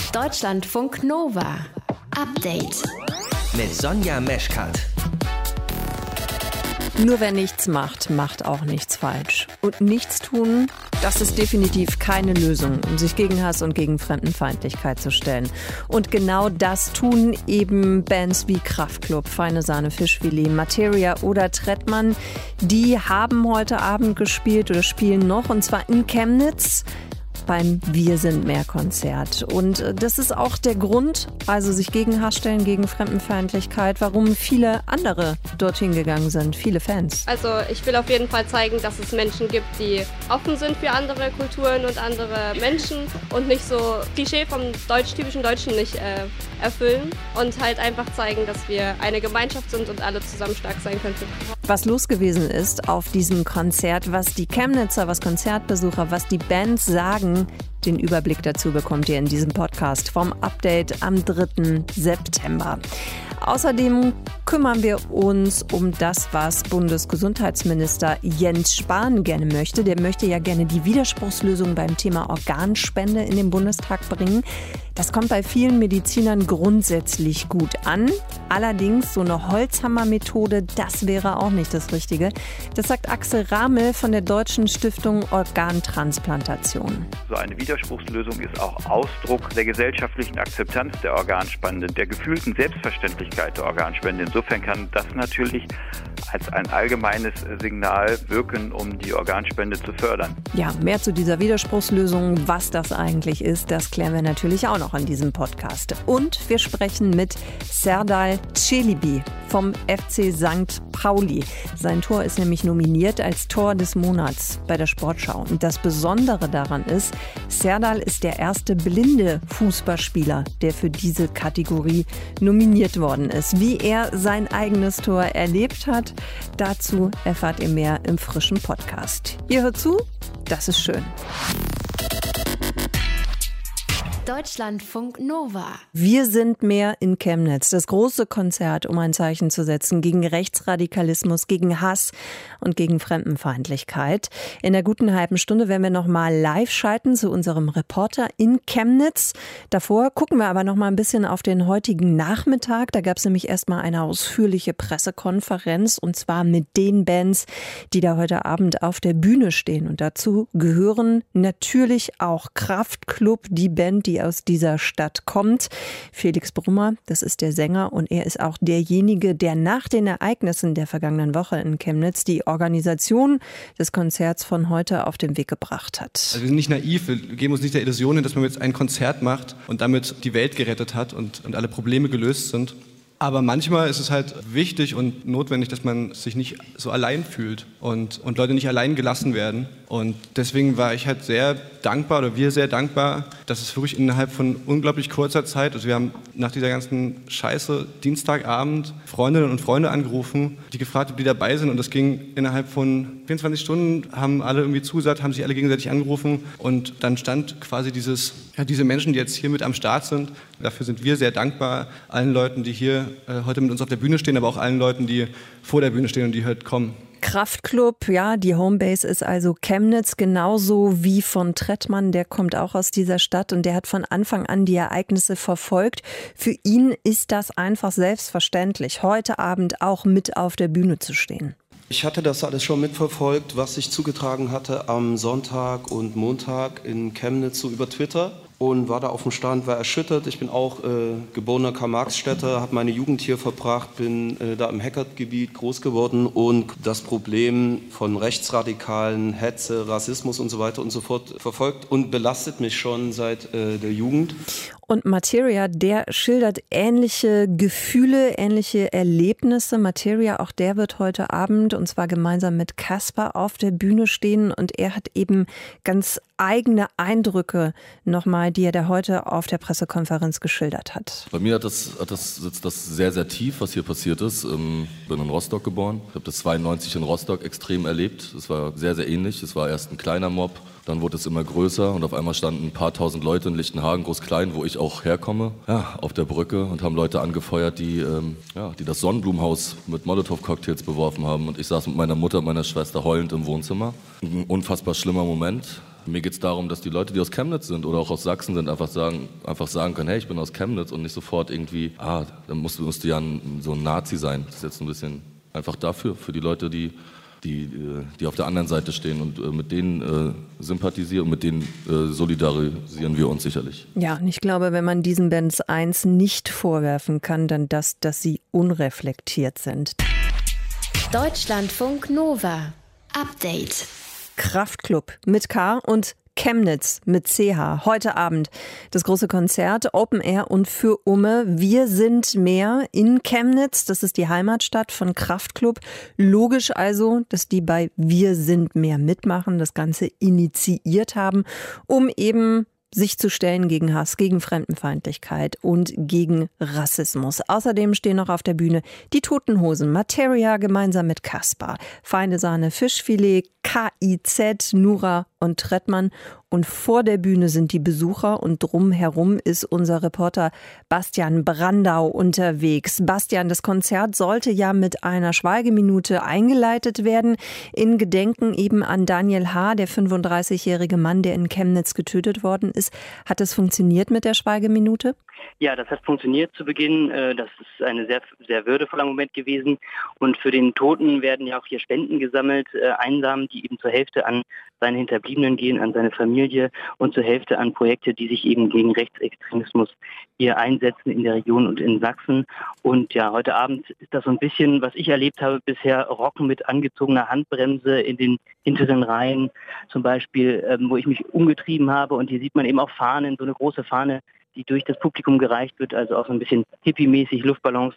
Deutschlandfunk Nova. Update. Mit Sonja Meschkat. Nur wer nichts macht, macht auch nichts falsch. Und nichts tun, das ist definitiv keine Lösung, um sich gegen Hass und gegen Fremdenfeindlichkeit zu stellen. Und genau das tun eben Bands wie Kraftklub, Feine Sahne, Fischfilet, Materia oder Trettmann. Die haben heute Abend gespielt oder spielen noch, und zwar in Chemnitz beim Wir sind mehr Konzert. Und das ist auch der Grund, also sich gegen Hass stellen, gegen Fremdenfeindlichkeit, warum viele andere dorthin gegangen sind, viele Fans. Also ich will auf jeden Fall zeigen, dass es Menschen gibt, die offen sind für andere Kulturen und andere Menschen und nicht so Klischee vom typischen Deutschen nicht erfüllen und halt einfach zeigen, dass wir eine Gemeinschaft sind und alle zusammen stark sein könnten. Was los gewesen ist auf diesem Konzert, was die Chemnitzer, was Konzertbesucher, was die Bands sagen, den Überblick dazu bekommt ihr in diesem Podcast vom Update am 3. September. Außerdem kümmern wir uns um das, was Bundesgesundheitsminister Jens Spahn gerne möchte. Der möchte ja gerne die Widerspruchslösung beim Thema Organspende in den Bundestag bringen. Das kommt bei vielen Medizinern grundsätzlich gut an. Allerdings so eine Holzhammer-Methode, das wäre auch nicht das Richtige. Das sagt Axel Ramel von der Deutschen Stiftung Organtransplantation. So eine Widerspruchslösung ist auch Ausdruck der gesellschaftlichen Akzeptanz der Organspende, der gefühlten Selbstverständlichkeit der Organspende. Insofern kann das natürlich als ein allgemeines Signal wirken, um die Organspende zu fördern. Ja, mehr zu dieser Widerspruchslösung, was das eigentlich ist, das klären wir natürlich auch noch in diesem Podcast. Und wir sprechen mit Serdal Çelebi vom FC St. Pauli. Sein Tor ist nämlich nominiert als Tor des Monats bei der Sportschau. Und das Besondere daran ist, Serdal ist der erste blinde Fußballspieler, der für diese Kategorie nominiert worden ist. Wie er sein eigenes Tor erlebt hat, dazu erfahrt ihr mehr im frischen Podcast. Ihr hört zu, das ist schön. Deutschlandfunk Nova. Wir sind mehr in Chemnitz. Das große Konzert, um ein Zeichen zu setzen gegen Rechtsradikalismus, gegen Hass und gegen Fremdenfeindlichkeit. In der guten halben Stunde werden wir noch mal live schalten zu unserem Reporter in Chemnitz. Davor gucken wir aber noch mal ein bisschen auf den heutigen Nachmittag. Da gab es nämlich erstmal eine ausführliche Pressekonferenz, und zwar mit den Bands, die da heute Abend auf der Bühne stehen. Und dazu gehören natürlich auch Kraftklub, die Band, die aus dieser Stadt kommt. Felix Brummer, das ist der Sänger, und er ist auch derjenige, der nach den Ereignissen der vergangenen Woche in Chemnitz die Organisation des Konzerts von heute auf den Weg gebracht hat. Also wir sind nicht naiv, wir geben uns nicht der Illusion hin, dass man jetzt ein Konzert macht und damit die Welt gerettet hat und alle Probleme gelöst sind. Aber manchmal ist es halt wichtig und notwendig, dass man sich nicht so allein fühlt und Leute nicht allein gelassen werden. Und deswegen war ich halt sehr dankbar, oder wir sehr dankbar, dass es wirklich innerhalb von unglaublich kurzer Zeit, also wir haben nach dieser ganzen Scheiße Dienstagabend Freundinnen und Freunde angerufen, die gefragt, ob die dabei sind, und das ging innerhalb von 24 Stunden, haben alle irgendwie zugesagt, haben sich alle gegenseitig angerufen, und dann stand quasi diese Menschen, die jetzt hier mit am Start sind. Dafür sind wir sehr dankbar, allen Leuten, die hier heute mit uns auf der Bühne stehen, aber auch allen Leuten, die vor der Bühne stehen und die heute kommen. Kraftklub, ja, die Homebase ist also Chemnitz, genauso wie von Trettmann, der kommt auch aus dieser Stadt und der hat von Anfang an die Ereignisse verfolgt. Für ihn ist das einfach selbstverständlich, heute Abend auch mit auf der Bühne zu stehen. Ich hatte das alles schon mitverfolgt, was sich zugetragen hatte am Sonntag und Montag in Chemnitz, so über Twitter. Und war da auf dem Stand, war erschüttert. Ich bin auch geborener Karl-Marx-Städter, habe meine Jugend hier verbracht, bin da im Heckertgebiet groß geworden und das Problem von Rechtsradikalen, Hetze, Rassismus und so weiter und so fort verfolgt und belastet mich schon seit der Jugend. Und Materia, der schildert ähnliche Gefühle, ähnliche Erlebnisse. Materia, auch der wird heute Abend, und zwar gemeinsam mit Casper, auf der Bühne stehen. Und er hat eben ganz eigene Eindrücke nochmal, die er da heute auf der Pressekonferenz geschildert hat. Bei mir sitzt das sehr, sehr tief, was hier passiert ist. Ich bin in Rostock geboren. Ich habe das 92 in Rostock extrem erlebt. Es war sehr, sehr ähnlich. Es war erst ein kleiner Mob. Dann wurde es immer größer und auf einmal standen ein paar tausend Leute in Lichtenhagen, Groß-Klein, wo ich auch herkomme, auf der Brücke und haben Leute angefeuert, die das Sonnenblumenhaus mit Molotow-Cocktails beworfen haben. Und ich saß mit meiner Mutter und meiner Schwester heulend im Wohnzimmer. Ein unfassbar schlimmer Moment. Mir geht es darum, dass die Leute, die aus Chemnitz sind oder auch aus Sachsen sind, einfach sagen können, hey, ich bin aus Chemnitz und nicht sofort irgendwie, dann musst du ja so ein Nazi sein. Das ist jetzt ein bisschen einfach dafür, für die Leute, die auf der anderen Seite stehen und mit denen sympathisieren und mit denen solidarisieren wir uns sicherlich. Ja, und ich glaube, wenn man diesen Bands eins nicht vorwerfen kann, dann dass sie unreflektiert sind. Deutschlandfunk Nova. Update. Kraftklub mit K und Chemnitz mit CH. Heute Abend das große Konzert, Open Air und für Umme. Wir sind mehr in Chemnitz. Das ist die Heimatstadt von Kraftklub. Logisch also, dass die bei Wir sind mehr mitmachen, das Ganze initiiert haben, um eben sich zu stellen gegen Hass, gegen Fremdenfeindlichkeit und gegen Rassismus. Außerdem stehen noch auf der Bühne die Toten Hosen, Materia gemeinsam mit Kaspar, Feine Sahne Fischfilet, KIZ, Nura und Trettmann. Und vor der Bühne sind die Besucher und drumherum ist unser Reporter Bastian Brandau unterwegs. Bastian, das Konzert sollte ja mit einer Schweigeminute eingeleitet werden, in Gedenken eben an Daniel H., der 35-jährige Mann, der in Chemnitz getötet worden ist. Hat es funktioniert mit der Schweigeminute? Ja, das hat funktioniert zu Beginn. Das ist ein sehr, sehr würdevoller Moment gewesen. Und für den Toten werden ja auch hier Spenden gesammelt, Einnahmen, die eben zur Hälfte an seine Hinterbliebenen gehen, an seine Familie und zur Hälfte an Projekte, die sich eben gegen Rechtsextremismus hier einsetzen in der Region und in Sachsen. Und ja, heute Abend ist das so ein bisschen, was ich erlebt habe bisher, Rocken mit angezogener Handbremse in den hinteren Reihen, zum Beispiel, wo ich mich umgetrieben habe. Und hier sieht man eben auch Fahnen, so eine große Fahne, die durch das Publikum gereicht wird, also auch so ein bisschen hippie-mäßig, Luftballons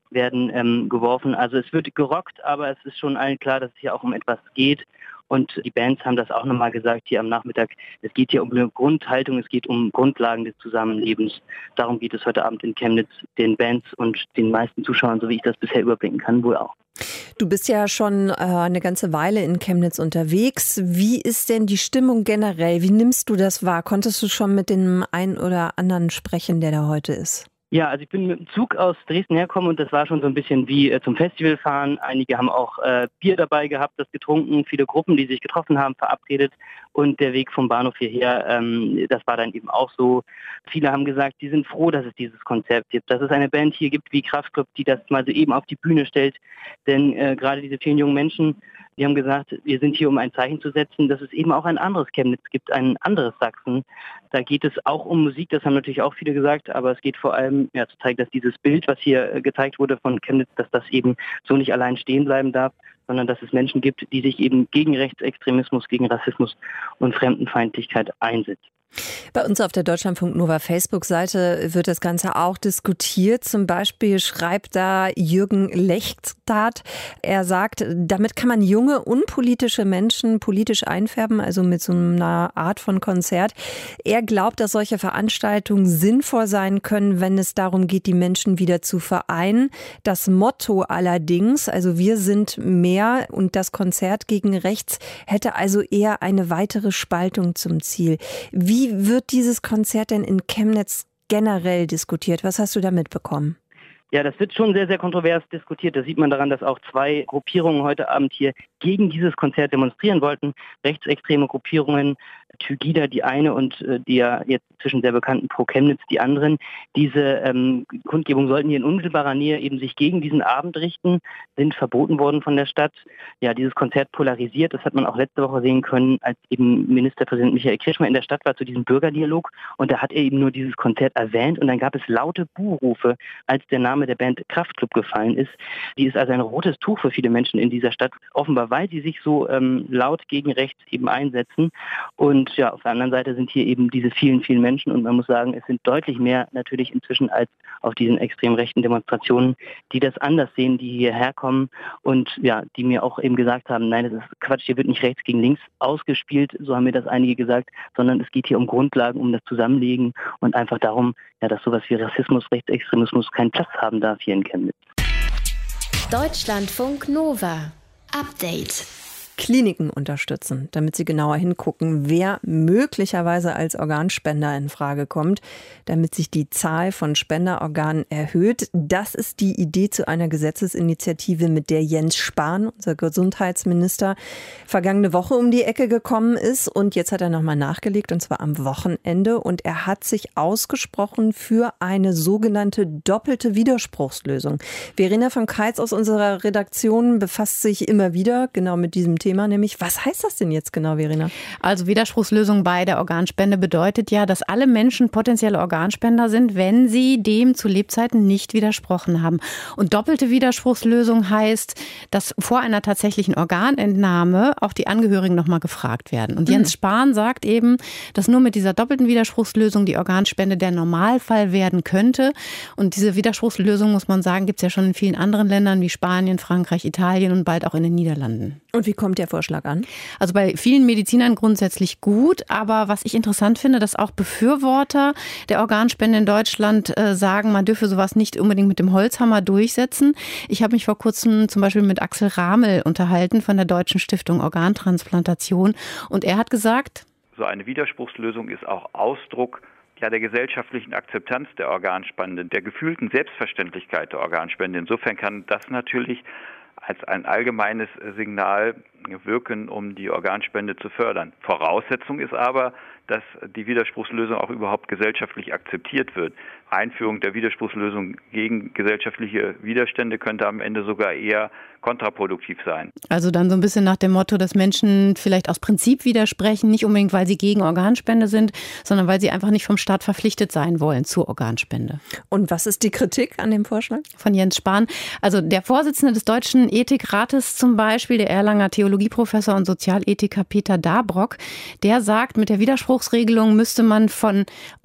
werden geworfen. Also es wird gerockt, aber es ist schon allen klar, dass es hier auch um etwas geht. Und die Bands haben das auch nochmal gesagt hier am Nachmittag. Es geht hier um eine Grundhaltung, es geht um Grundlagen des Zusammenlebens. Darum geht es heute Abend in Chemnitz den Bands und den meisten Zuschauern, so wie ich das bisher überblicken kann, wohl auch. Du bist ja schon eine ganze Weile in Chemnitz unterwegs. Wie ist denn die Stimmung generell? Wie nimmst du das wahr? Konntest du schon mit dem einen oder anderen sprechen, der da heute ist? Ja, also ich bin mit dem Zug aus Dresden hergekommen und das war schon so ein bisschen wie zum Festival fahren. Einige haben auch Bier dabei gehabt, das getrunken, viele Gruppen, die sich getroffen haben, verabredet und der Weg vom Bahnhof hierher, das war dann eben auch so. Viele haben gesagt, die sind froh, dass es dieses Konzept gibt, dass es eine Band hier gibt wie Kraftklub, die das mal so eben auf die Bühne stellt, denn gerade diese vielen jungen Menschen, die haben gesagt, wir sind hier, um ein Zeichen zu setzen, dass es eben auch ein anderes Chemnitz gibt, ein anderes Sachsen. Da geht es auch um Musik, das haben natürlich auch viele gesagt, aber es geht vor allem zu zeigen, dass dieses Bild, was hier gezeigt wurde von Chemnitz, dass das eben so nicht allein stehen bleiben darf, sondern dass es Menschen gibt, die sich eben gegen Rechtsextremismus, gegen Rassismus und Fremdenfeindlichkeit einsetzen. Bei uns auf der Deutschlandfunk Nova Facebook-Seite wird das Ganze auch diskutiert. Zum Beispiel schreibt da Jürgen Lechtstadt. Er sagt, damit kann man junge, unpolitische Menschen politisch einfärben, also mit so einer Art von Konzert. Er glaubt, dass solche Veranstaltungen sinnvoll sein können, wenn es darum geht, die Menschen wieder zu vereinen. Das Motto allerdings, also wir sind mehr und das Konzert gegen rechts, hätte also eher eine weitere Spaltung zum Ziel. Wie wird dieses Konzert denn in Chemnitz generell diskutiert? Was hast du da mitbekommen? Ja, das wird schon sehr, sehr kontrovers diskutiert. Das sieht man daran, dass auch zwei Gruppierungen heute Abend hier gegen dieses Konzert demonstrieren wollten. Rechtsextreme Gruppierungen, Tygida die eine und die ja jetzt zwischen sehr bekannten Pro Chemnitz die anderen. Diese Kundgebungen sollten hier in unmittelbarer Nähe eben sich gegen diesen Abend richten, sind verboten worden von der Stadt. Ja, dieses Konzert polarisiert, das hat man auch letzte Woche sehen können, als eben Ministerpräsident Michael Kretschmer in der Stadt war zu diesem Bürgerdialog und da hat er eben nur dieses Konzert erwähnt und dann gab es laute Buhrufe, als der Name der Band Kraftklub gefallen ist. Die ist also ein rotes Tuch für viele Menschen in dieser Stadt, offenbar weil sie sich so laut gegen rechts eben einsetzen. Und ja, auf der anderen Seite sind hier eben diese vielen, vielen Menschen und man muss sagen, es sind deutlich mehr natürlich inzwischen als auf diesen extrem rechten Demonstrationen, die das anders sehen, die hierher kommen und ja, die mir auch eben gesagt haben, nein, das ist Quatsch, hier wird nicht rechts gegen links ausgespielt, so haben mir das einige gesagt, sondern es geht hier um Grundlagen, um das Zusammenlegen und einfach darum, ja, dass sowas wie Rassismus, Rechtsextremismus keinen Platz haben darf hier in Chemnitz. Deutschlandfunk Nova. Update. Kliniken unterstützen, damit sie genauer hingucken, wer möglicherweise als Organspender in Frage kommt, damit sich die Zahl von Spenderorganen erhöht. Das ist die Idee zu einer Gesetzesinitiative, mit der Jens Spahn, unser Gesundheitsminister, vergangene Woche um die Ecke gekommen ist. Und jetzt hat er nochmal nachgelegt, und zwar am Wochenende. Und er hat sich ausgesprochen für eine sogenannte doppelte Widerspruchslösung. Verena von Keitz aus unserer Redaktion befasst sich immer wieder genau mit diesem Thema, nämlich was heißt das denn jetzt genau, Verena? Also Widerspruchslösung bei der Organspende bedeutet ja, dass alle Menschen potenzielle Organspender sind, wenn sie dem zu Lebzeiten nicht widersprochen haben. Und doppelte Widerspruchslösung heißt, dass vor einer tatsächlichen Organentnahme auch die Angehörigen nochmal gefragt werden. Und Jens Spahn sagt eben, dass nur mit dieser doppelten Widerspruchslösung die Organspende der Normalfall werden könnte. Und diese Widerspruchslösung, muss man sagen, gibt es ja schon in vielen anderen Ländern wie Spanien, Frankreich, Italien und bald auch in den Niederlanden. Und wie kommt der Vorschlag an? Also bei vielen Medizinern grundsätzlich gut, aber was ich interessant finde, dass auch Befürworter der Organspende in Deutschland sagen, man dürfe sowas nicht unbedingt mit dem Holzhammer durchsetzen. Ich habe mich vor kurzem zum Beispiel mit Axel Ramel unterhalten von der Deutschen Stiftung Organtransplantation und er hat gesagt, so eine Widerspruchslösung ist auch Ausdruck der gesellschaftlichen Akzeptanz der Organspende, der gefühlten Selbstverständlichkeit der Organspende. Insofern kann das natürlich als ein allgemeines Signal wirken, um die Organspende zu fördern. Voraussetzung ist aber, dass die Widerspruchslösung auch überhaupt gesellschaftlich akzeptiert wird. Einführung der Widerspruchslösung gegen gesellschaftliche Widerstände könnte am Ende sogar eher kontraproduktiv sein. Also dann so ein bisschen nach dem Motto, dass Menschen vielleicht aus Prinzip widersprechen, nicht unbedingt, weil sie gegen Organspende sind, sondern weil sie einfach nicht vom Staat verpflichtet sein wollen zur Organspende. Und was ist die Kritik an dem Vorschlag? Von Jens Spahn. Also der Vorsitzende des Deutschen Ethikrates zum Beispiel, der Erlanger Theologieprofessor und Sozialethiker Peter Dabrock, der sagt, mit der Widerspruchsregelung müsste man von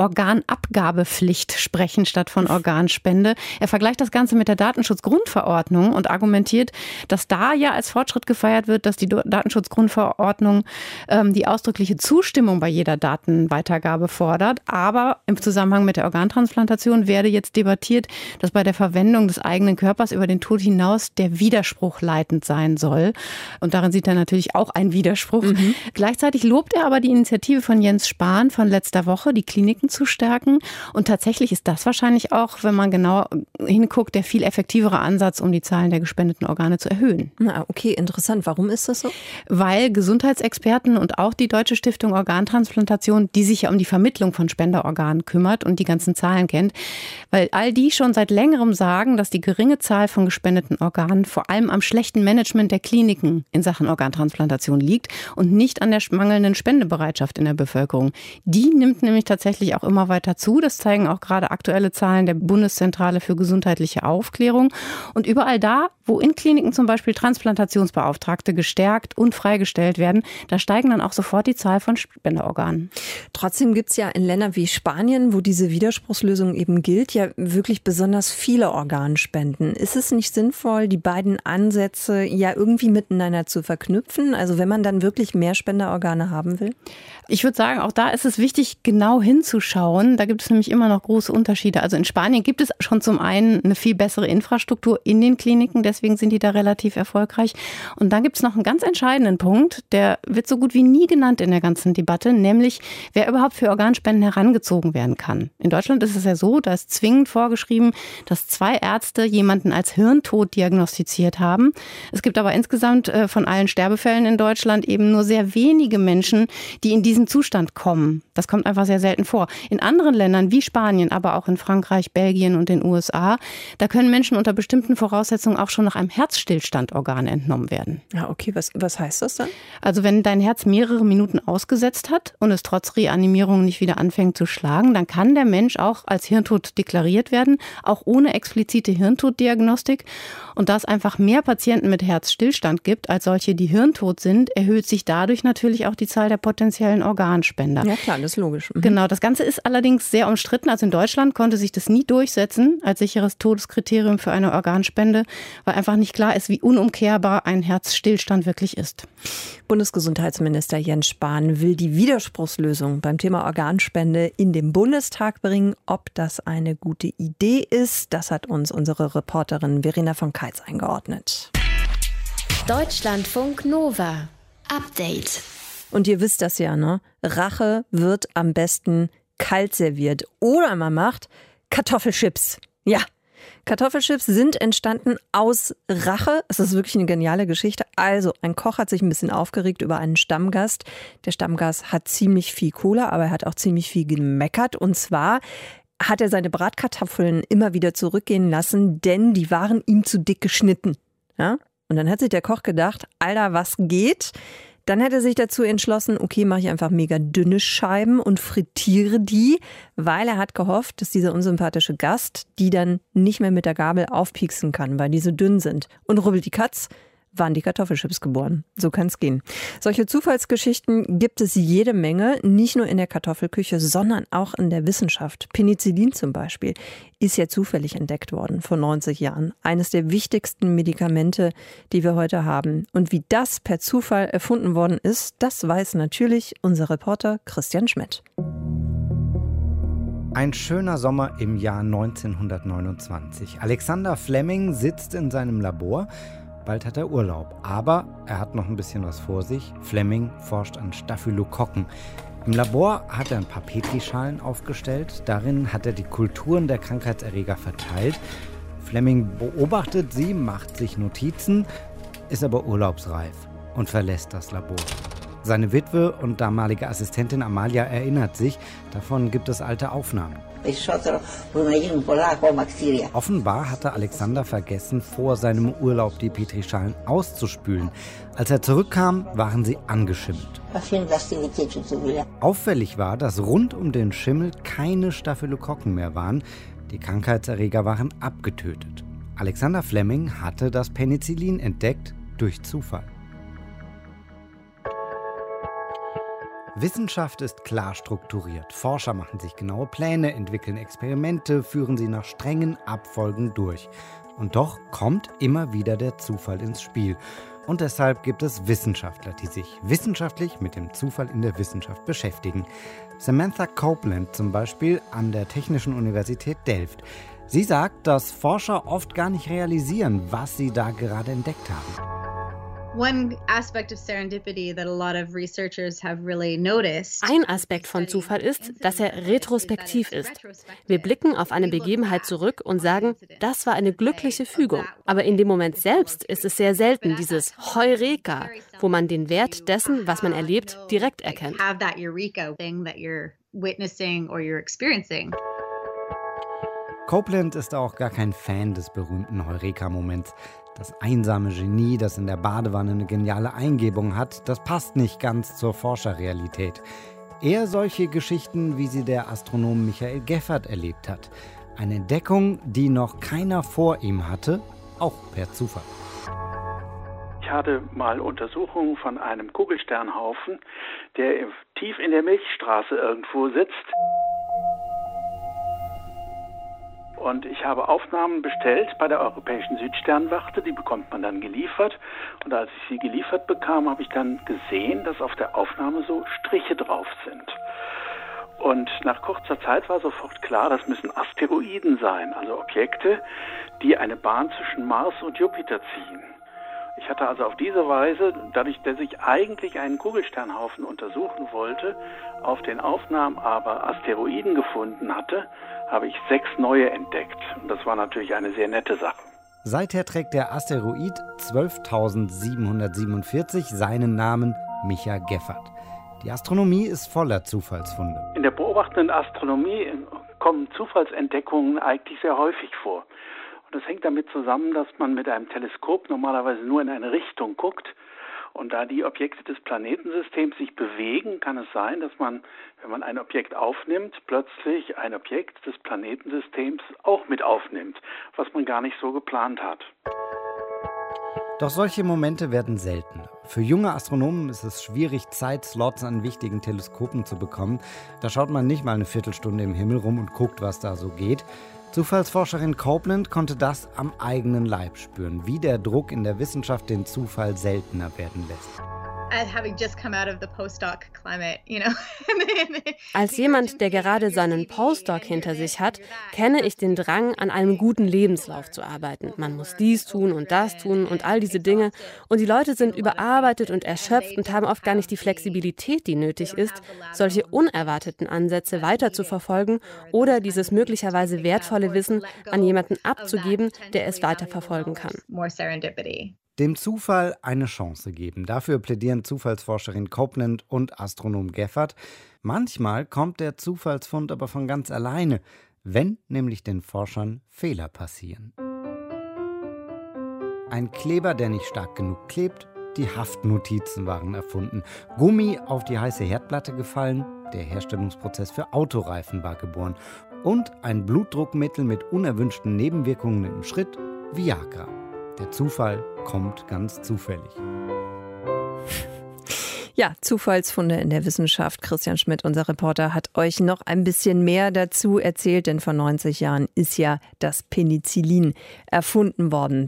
Organabgabepflicht sprechen statt von Organspende. Er vergleicht das Ganze mit der Datenschutzgrundverordnung und argumentiert, dass da ja als Fortschritt gefeiert wird, dass die Datenschutzgrundverordnung die ausdrückliche Zustimmung bei jeder Datenweitergabe fordert. Aber im Zusammenhang mit der Organtransplantation werde jetzt debattiert, dass bei der Verwendung des eigenen Körpers über den Tod hinaus der Widerspruch leitend sein soll. Und darin sieht er natürlich auch einen Widerspruch. Gleichzeitig lobt er aber die Initiative von Jens Spahn von letzter Woche, die Kliniken zu stärken. Und tatsächlich ist das wahrscheinlich auch, wenn man genau hinguckt, der viel effektivere Ansatz, um die Zahlen der gespendeten Organe zu erhöhen. Na, okay, interessant. Warum ist das so? Weil Gesundheitsexperten und auch die Deutsche Stiftung Organtransplantation, die sich ja um die Vermittlung von Spenderorganen kümmert und die ganzen Zahlen kennt, weil all die schon seit längerem sagen, dass die geringe Zahl von gespendeten Organen vor allem am schlechten Management der Kliniken in Sachen Organtransplantation liegt und nicht an der mangelnden Spendebereitschaft in der Bevölkerung. Die nimmt nämlich tatsächlich auch immer weiter zu. Das zeigen auch gerade aktuelle Zahlen der Bundeszentrale für gesundheitliche Aufklärung. Und überall da, wo in Kliniken zum Beispiel Transplantationsbeauftragte gestärkt und freigestellt werden, da steigen dann auch sofort die Zahl von Spenderorganen. Trotzdem gibt es ja in Ländern wie Spanien, wo diese Widerspruchslösung eben gilt, ja wirklich besonders viele Organspenden. Ist es nicht sinnvoll, die beiden Ansätze ja irgendwie miteinander zu verknüpfen? Also wenn man dann wirklich mehr Spenderorgane haben will? Ich würde sagen, auch da ist es wichtig, genau hinzuschauen. Da gibt es nämlich immer noch große Unterschiede. Also in Spanien gibt es schon zum einen eine viel bessere Infrastruktur in den Kliniken, deswegen sind die da relativ erfolgreich. Und dann gibt es noch einen ganz entscheidenden Punkt, der wird so gut wie nie genannt in der ganzen Debatte, nämlich wer überhaupt für Organspenden herangezogen werden kann. In Deutschland ist es ja so, da ist zwingend vorgeschrieben, dass 2 Ärzte jemanden als Hirntod diagnostiziert haben. Es gibt aber insgesamt von allen Sterbefällen in Deutschland eben nur sehr wenige Menschen, die in diesen Zustand kommen. Das kommt einfach sehr selten vor. In anderen Ländern wie Spanien, aber auch in Frankreich, Belgien und den USA, da können Menschen unter bestimmten Voraussetzungen auch schon nach einem Herzstillstand Organe entnommen werden. Ja, okay. Was heißt das dann? Also wenn dein Herz mehrere Minuten ausgesetzt hat und es trotz Reanimierung nicht wieder anfängt zu schlagen, dann kann der Mensch auch als Hirntod deklariert werden, auch ohne explizite Hirntoddiagnostik. Und da es einfach mehr Patienten mit Herzstillstand gibt, als solche, die hirntot sind, erhöht sich dadurch natürlich auch die Zahl der potenziellen Organspender. Ja klar, das ist logisch. Genau, das Ganze ist allerdings sehr umstritten. Also in Deutschland konnte sich das nie durchsetzen als sicheres Todeskriterium für eine Organspende, weil einfach nicht klar ist, wie unumkehrbar ein Herzstillstand wirklich ist. Bundesgesundheitsminister Jens Spahn will die Widerspruchslösung beim Thema Organspende in den Bundestag bringen. Ob das eine gute Idee ist, das hat uns unsere Reporterin Verena von Keitz eingeordnet. Deutschlandfunk Nova Update. Und ihr wisst das ja, ne? Rache wird am besten kalt serviert. Oder man macht Kartoffelchips. Ja, Kartoffelchips sind entstanden aus Rache. Es ist wirklich eine geniale Geschichte. Also, ein Koch hat sich ein bisschen aufgeregt über einen Stammgast. Der Stammgast hat ziemlich viel Cola, aber er hat auch ziemlich viel gemeckert. Und zwar hat er seine Bratkartoffeln immer wieder zurückgehen lassen, denn die waren ihm zu dick geschnitten. Ja? Und dann hat sich der Koch gedacht, Alter, was geht? Dann hat er sich dazu entschlossen, okay, mache ich einfach mega dünne Scheiben und frittiere die, weil er hat gehofft, dass dieser unsympathische Gast die dann nicht mehr mit der Gabel aufpieksen kann, weil die so dünn sind. Und rubbelt die Katz, waren die Kartoffelchips geboren. So kann es gehen. Solche Zufallsgeschichten gibt es jede Menge, nicht nur in der Kartoffelküche, sondern auch in der Wissenschaft. Penicillin zum Beispiel ist ja zufällig entdeckt worden vor 90 Jahren. Eines der wichtigsten Medikamente, die wir heute haben. Und wie das per Zufall erfunden worden ist, das weiß natürlich unser Reporter Christian Schmidt. Ein schöner Sommer im Jahr 1929. Alexander Fleming sitzt in seinem Labor. Bald hat er Urlaub, aber er hat noch ein bisschen was vor sich. Fleming forscht an Staphylokokken. Im Labor hat er ein paar Petrischalen aufgestellt. Darin hat er die Kulturen der Krankheitserreger verteilt. Fleming beobachtet sie, macht sich Notizen, ist aber urlaubsreif und verlässt das Labor. Seine Witwe und damalige Assistentin Amalia erinnert sich, davon gibt es alte Aufnahmen. Offenbar hatte Alexander vergessen, vor seinem Urlaub die Petrischalen auszuspülen. Als er zurückkam, waren sie angeschimmelt. Auffällig war, dass rund um den Schimmel keine Staphylokokken mehr waren. Die Krankheitserreger waren abgetötet. Alexander Fleming hatte das Penicillin entdeckt durch Zufall. Wissenschaft ist klar strukturiert. Forscher machen sich genaue Pläne, entwickeln Experimente, führen sie nach strengen Abfolgen durch. Und doch kommt immer wieder der Zufall ins Spiel. Und deshalb gibt es Wissenschaftler, die sich wissenschaftlich mit dem Zufall in der Wissenschaft beschäftigen. Samantha Copeland zum Beispiel an der Technischen Universität Delft. Sie sagt, dass Forscher oft gar nicht realisieren, was sie da gerade entdeckt haben. Ein Aspekt von Zufall ist, dass er retrospektiv ist. Wir blicken auf eine Begebenheit zurück und sagen, das war eine glückliche Fügung. Aber in dem Moment selbst ist es sehr selten dieses Heureka, wo man den Wert dessen, was man erlebt, direkt erkennt. Copeland ist auch gar kein Fan des berühmten Heureka-Moments. Das einsame Genie, das in der Badewanne eine geniale Eingebung hat, das passt nicht ganz zur Forscherrealität. Eher solche Geschichten, wie sie der Astronom Michael Geffert erlebt hat. Eine Entdeckung, die noch keiner vor ihm hatte, auch per Zufall. Ich hatte mal Untersuchungen von einem Kugelsternhaufen, der tief in der Milchstraße irgendwo sitzt. Und ich habe Aufnahmen bestellt bei der Europäischen Südsternwarte, die bekommt man dann geliefert. Und als ich sie geliefert bekam, habe ich dann gesehen, dass auf der Aufnahme so Striche drauf sind. Und nach kurzer Zeit war sofort klar, das müssen Asteroiden sein, also Objekte, die eine Bahn zwischen Mars und Jupiter ziehen. Ich hatte also auf diese Weise, dadurch, dass ich eigentlich einen Kugelsternhaufen untersuchen wollte, auf den Aufnahmen aber Asteroiden gefunden hatte, habe ich 6 neue entdeckt. Und das war natürlich eine sehr nette Sache. Seither trägt der Asteroid 12.747 seinen Namen Micha Geffert. Die Astronomie ist voller Zufallsfunde. In der beobachtenden Astronomie kommen Zufallsentdeckungen eigentlich sehr häufig vor. Und das hängt damit zusammen, dass man mit einem Teleskop normalerweise nur in eine Richtung guckt. Und da die Objekte des Planetensystems sich bewegen, kann es sein, dass man, wenn man ein Objekt aufnimmt, plötzlich ein Objekt des Planetensystems auch mit aufnimmt, was man gar nicht so geplant hat. Doch solche Momente werden seltener. Für junge Astronomen ist es schwierig, Zeitslots an wichtigen Teleskopen zu bekommen. Da schaut man nicht mal eine Viertelstunde im Himmel rum und guckt, was da so geht. Zufallsforscherin Copeland konnte das am eigenen Leib spüren, wie der Druck in der Wissenschaft den Zufall seltener werden lässt. Als jemand, der gerade seinen Postdoc hinter sich hat, kenne ich den Drang, an einem guten Lebenslauf zu arbeiten. Man muss dies tun und das tun und all diese Dinge. Und die Leute sind überarbeitet und erschöpft und haben oft gar nicht die Flexibilität, die nötig ist, solche unerwarteten Ansätze weiter zu verfolgen oder dieses möglicherweise wertvolle Wissen an jemanden abzugeben, der es weiterverfolgen kann. Dem Zufall eine Chance geben. Dafür plädieren Zufallsforscherin Copeland und Astronom Geffert. Manchmal kommt der Zufallsfund aber von ganz alleine, wenn nämlich den Forschern Fehler passieren. Ein Kleber, der nicht stark genug klebt, die Haftnotizen waren erfunden. Gummi auf die heiße Herdplatte gefallen, der Herstellungsprozess für Autoreifen war geboren. Und ein Blutdruckmittel mit unerwünschten Nebenwirkungen im Schritt, Viagra. Der Zufall kommt ganz zufällig. Ja, Zufallsfunde in der Wissenschaft. Christian Schmidt, unser Reporter, hat euch noch ein bisschen mehr dazu erzählt, denn vor 90 Jahren ist ja das Penicillin erfunden worden.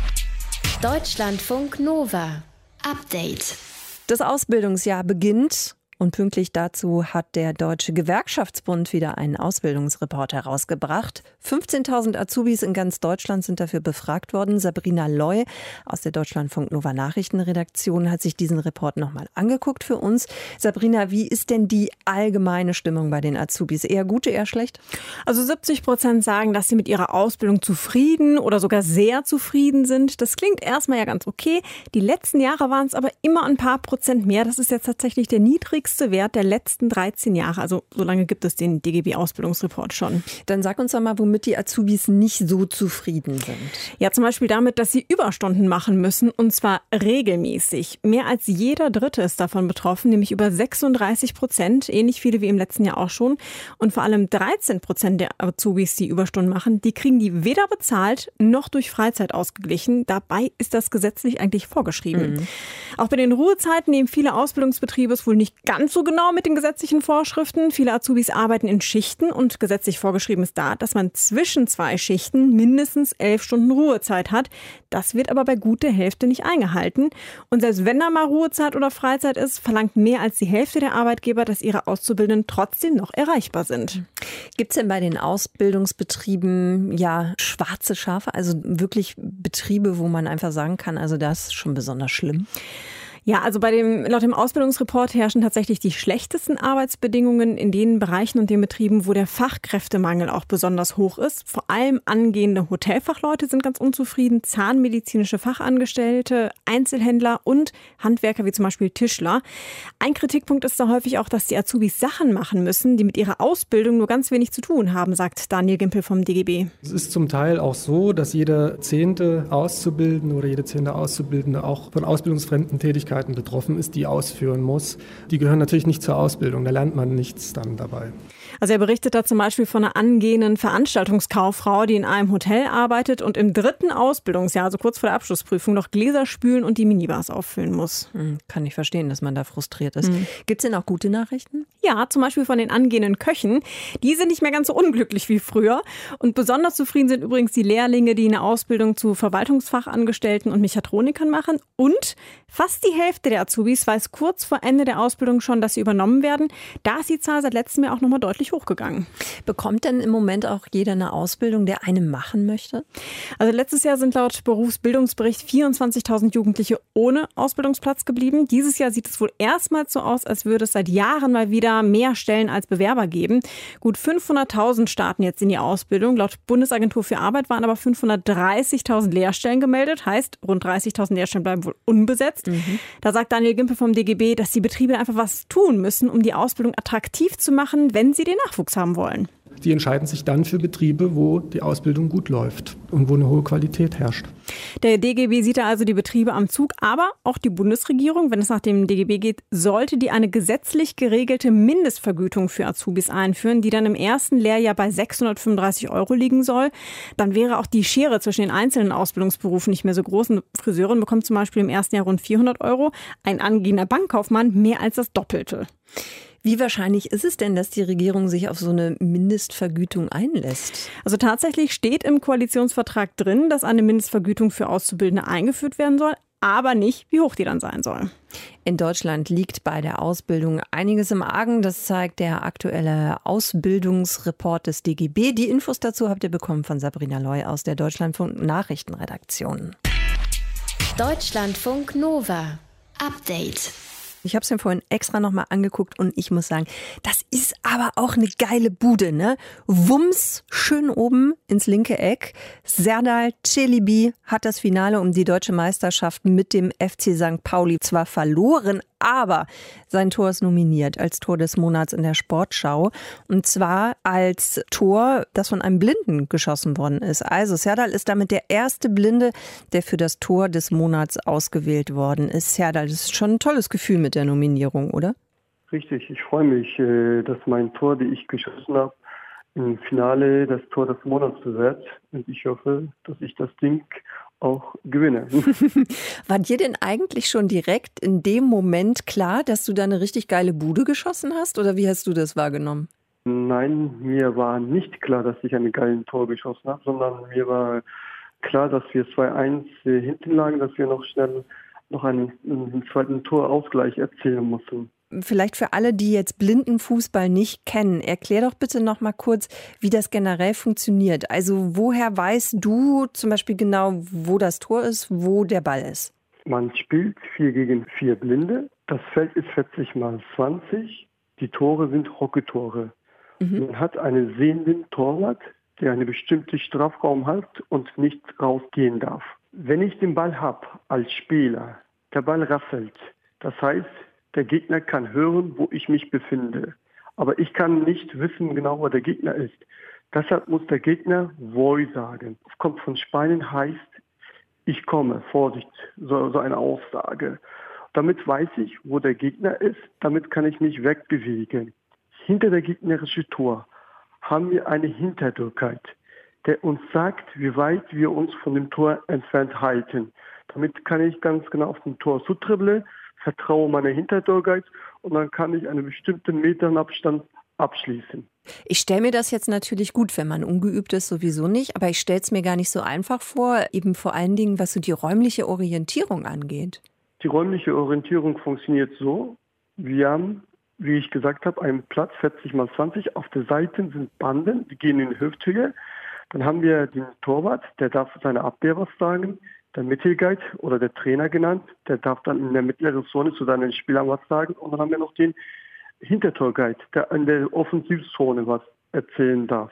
Deutschlandfunk Nova. Update. Das Ausbildungsjahr beginnt. Und pünktlich dazu hat der Deutsche Gewerkschaftsbund wieder einen Ausbildungsreport herausgebracht. 15.000 Azubis in ganz Deutschland sind dafür befragt worden. Sabrina Loy aus der Deutschlandfunk Nova Nachrichtenredaktion hat sich diesen Report nochmal angeguckt für uns. Sabrina, wie ist denn die allgemeine Stimmung bei den Azubis? Eher gut, eher schlecht? Also 70% sagen, dass sie mit ihrer Ausbildung zufrieden oder sogar sehr zufrieden sind. Das klingt erstmal ja ganz okay. Die letzten Jahre waren es aber immer ein paar Prozent mehr. Das ist jetzt tatsächlich der niedrigste Wert der letzten 13 Jahre. Also so lange gibt es den DGB-Ausbildungsreport schon. Dann sag uns doch mal, womit die Azubis nicht so zufrieden sind. Ja, zum Beispiel damit, dass sie Überstunden machen müssen und zwar regelmäßig. Mehr als jeder Dritte ist davon betroffen, nämlich über 36%, ähnlich viele wie im letzten Jahr auch schon. Und vor allem 13% der Azubis, die Überstunden machen, die kriegen die weder bezahlt noch durch Freizeit ausgeglichen. Dabei ist das gesetzlich eigentlich vorgeschrieben. Auch bei den Ruhezeiten nehmen viele Ausbildungsbetriebe es wohl nicht ganz so genau mit den gesetzlichen Vorschriften. Viele Azubis arbeiten in Schichten und gesetzlich vorgeschrieben ist da, dass man zwischen 2 Schichten mindestens 11 Stunden Ruhezeit hat. Das wird aber bei gut der Hälfte nicht eingehalten. Und selbst wenn da mal Ruhezeit oder Freizeit ist, verlangt mehr als die Hälfte der Arbeitgeber, dass ihre Auszubildenden trotzdem noch erreichbar sind. Gibt es denn bei den Ausbildungsbetrieben ja schwarze Schafe, also wirklich Betriebe, wo man einfach sagen kann, also das ist schon besonders schlimm? Ja, also laut dem Ausbildungsreport herrschen tatsächlich die schlechtesten Arbeitsbedingungen in den Bereichen und den Betrieben, wo der Fachkräftemangel auch besonders hoch ist. Vor allem angehende Hotelfachleute sind ganz unzufrieden, zahnmedizinische Fachangestellte, Einzelhändler und Handwerker wie zum Beispiel Tischler. Ein Kritikpunkt ist da häufig auch, dass die Azubis Sachen machen müssen, die mit ihrer Ausbildung nur ganz wenig zu tun haben, sagt Daniel Gimpel vom DGB. Es ist zum Teil auch so, dass jeder 10. Auszubildende oder jede 10. Auszubildende auch von ausbildungsfremden Tätigkeiten betroffen ist, die ausführen muss. Die gehören natürlich nicht zur Ausbildung, da lernt man nichts dann dabei. Also er berichtet da zum Beispiel von einer angehenden Veranstaltungskauffrau, die in einem Hotel arbeitet und im 3. Ausbildungsjahr, also kurz vor der Abschlussprüfung, noch Gläser spülen und die Minibars auffüllen muss. Kann ich verstehen, dass man da frustriert ist. Gibt es denn auch gute Nachrichten? Ja, zum Beispiel von den angehenden Köchen. Die sind nicht mehr ganz so unglücklich wie früher. Und besonders zufrieden sind übrigens die Lehrlinge, die eine Ausbildung zu Verwaltungsfachangestellten und Mechatronikern machen. Und fast die Hälfte der Azubis weiß kurz vor Ende der Ausbildung schon, dass sie übernommen werden. Da ist die Zahl seit letztem Jahr auch nochmal deutlich hochgegangen. Bekommt denn im Moment auch jeder eine Ausbildung, der eine machen möchte? Also letztes Jahr sind laut Berufsbildungsbericht 24.000 Jugendliche ohne Ausbildungsplatz geblieben. Dieses Jahr sieht es wohl erstmals so aus, als würde es seit Jahren mal wieder mehr Stellen als Bewerber geben. Gut 500.000 starten jetzt in die Ausbildung. Laut Bundesagentur für Arbeit waren aber 530.000 Lehrstellen gemeldet. Heißt, rund 30.000 Lehrstellen bleiben wohl unbesetzt. Da sagt Daniel Gimpel vom DGB, dass die Betriebe einfach was tun müssen, um die Ausbildung attraktiv zu machen, wenn sie den Nachwuchs haben wollen. Die entscheiden sich dann für Betriebe, wo die Ausbildung gut läuft und wo eine hohe Qualität herrscht. Der DGB sieht da also die Betriebe am Zug, aber auch die Bundesregierung, wenn es nach dem DGB geht, sollte die eine gesetzlich geregelte Mindestvergütung für Azubis einführen, die dann im ersten Lehrjahr bei 635 € liegen soll. Dann wäre auch die Schere zwischen den einzelnen Ausbildungsberufen nicht mehr so groß. Eine Friseurin bekommt zum Beispiel im ersten Jahr rund 400 €, ein angehender Bankkaufmann mehr als das Doppelte. Wie wahrscheinlich ist es denn, dass die Regierung sich auf so eine Mindestvergütung einlässt? Also tatsächlich steht im Koalitionsvertrag drin, dass eine Mindestvergütung für Auszubildende eingeführt werden soll. aber nicht, wie hoch die dann sein soll. In Deutschland liegt bei der Ausbildung einiges im Argen. Das zeigt der aktuelle Ausbildungsreport des DGB. Die Infos dazu habt ihr bekommen von Sabrina Loy aus der Deutschlandfunk-Nachrichtenredaktion. Deutschlandfunk Nova. Update. Ich habe es mir vorhin extra nochmal angeguckt und ich muss sagen, das ist aber auch eine geile Bude, ne? Wumms, schön oben ins linke Eck. Serdal Çelebi hat das Finale um die deutsche Meisterschaft mit dem FC St. Pauli zwar verloren, aber sein Tor ist nominiert als Tor des Monats in der Sportschau. Und zwar als Tor, das von einem Blinden geschossen worden ist. Also Serdal ist damit der erste Blinde, der für das Tor des Monats ausgewählt worden ist. Serdal, das ist schon ein tolles Gefühl mit der Nominierung, oder? Richtig, ich freue mich, dass mein Tor, die ich geschossen habe, im Finale das Tor des Monats wird. Und ich hoffe, dass ich das Ding auch gewinne. War dir denn eigentlich schon direkt in dem Moment klar, dass du da eine richtig geile Bude geschossen hast? Oder wie hast du das wahrgenommen? Nein, mir war nicht klar, dass ich einen geilen Tor geschossen habe, sondern mir war klar, dass wir 2-1 hinten lagen, dass wir noch schnell einen zweiten Torausgleich erzielen mussten. Vielleicht für alle, die jetzt Blindenfußball nicht kennen, erklär doch bitte noch mal kurz, wie das generell funktioniert. Also woher weißt du zum Beispiel genau, wo das Tor ist, wo der Ball ist? Man spielt 4 gegen 4 Blinde. Das Feld ist 40 mal 20. Die Tore sind Hockeytore. Man hat einen sehenden Torwart, der einen bestimmten Strafraum hat und nicht rausgehen darf. Wenn ich den Ball habe als Spieler, der Ball rasselt. Das heißt, der Gegner kann hören, wo ich mich befinde. Aber ich kann nicht wissen genau, wo der Gegner ist. Deshalb muss der Gegner Voi sagen. Es kommt von Spanien, heißt, ich komme, Vorsicht, so eine Aussage. Damit weiß ich, wo der Gegner ist, damit kann ich mich wegbewegen. Hinter der gegnerischen Tor haben wir eine Hinterdurchheit, der uns sagt, wie weit wir uns von dem Tor entfernt halten. Damit kann ich ganz genau auf dem Tor zutribbeln, vertraue meiner Hinterdurchheit und dann kann ich einen bestimmten Meternabstand abschließen. Ich stelle mir das jetzt natürlich gut, wenn man ungeübt ist, sowieso nicht, aber ich stelle es mir gar nicht so einfach vor, eben vor allen Dingen, was so die räumliche Orientierung angeht. Die räumliche Orientierung funktioniert so, wir haben, wie ich gesagt habe, einen Platz 40 mal 20, auf der Seite sind Banden, die gehen in Hüfthöhe, dann haben wir den Torwart, der darf seine Abwehr was sagen, der Mittelguide oder der Trainer genannt, der darf dann in der mittleren Zone zu seinen Spielern was sagen und dann haben wir noch den Hintertorguide, der in der Offensivzone was erzählen darf.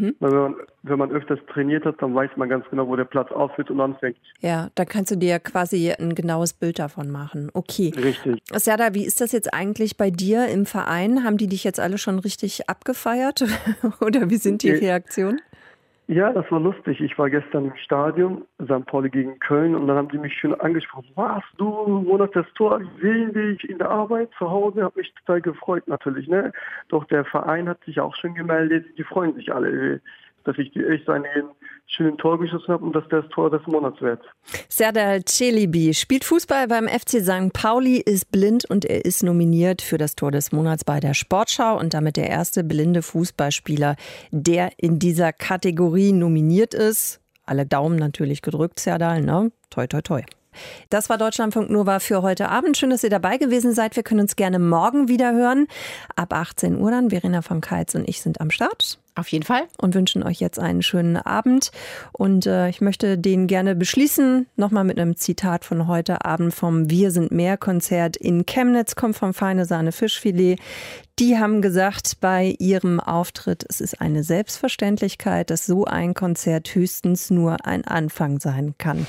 Wenn man öfters trainiert hat, dann weiß man ganz genau, wo der Platz aufhört und anfängt. Ja, da kannst du dir quasi ein genaues Bild davon machen. Okay. Richtig. Serdal, wie ist das jetzt eigentlich bei dir im Verein? Haben die dich jetzt alle schon richtig abgefeiert oder wie sind die Reaktionen? Ja, das war lustig. Ich war gestern im Stadion, St. Pauli gegen Köln, und dann haben die mich schön angesprochen. Was, du Monat das Tor, ich sehe dich in der Arbeit zu Hause, habe mich total gefreut natürlich. Ne? Doch der Verein hat sich auch schon gemeldet, die freuen sich alle, dass ich so einen schönen Tor geschossen habe und dass das Tor des Monats wird. Serdal Çelebi spielt Fußball beim FC St. Pauli, ist blind und er ist nominiert für das Tor des Monats bei der Sportschau und damit der erste blinde Fußballspieler, der in dieser Kategorie nominiert ist. Alle Daumen natürlich gedrückt, Serdal, ne? Toi, toi, toi. Das war Deutschlandfunk Nova für heute Abend. Schön, dass ihr dabei gewesen seid. Wir können uns gerne morgen wieder hören. Ab 18 Uhr dann. Verena von Keitz und ich sind am Start. Auf jeden Fall. Und wünschen euch jetzt einen schönen Abend. Und ich möchte den gerne beschließen. Nochmal mit einem Zitat von heute Abend vom Wir sind mehr Konzert in Chemnitz. Kommt vom Feine Sahne Fischfilet. Die haben gesagt bei ihrem Auftritt, es ist eine Selbstverständlichkeit, dass so ein Konzert höchstens nur ein Anfang sein kann.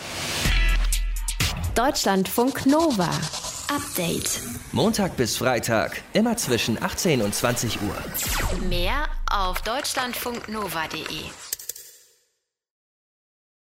Deutschlandfunk Nova. Update. Montag bis Freitag, immer zwischen 18 und 20 Uhr. Mehr auf deutschlandfunknova.de.